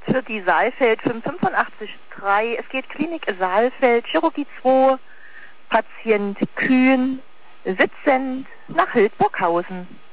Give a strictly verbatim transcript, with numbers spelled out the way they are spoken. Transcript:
dort für die Saalfeld fünfundachtzig drei. Es geht Klinik Saalfeld, Chirurgie zwei, Patient Kühn, sitzend nach Hildburghausen.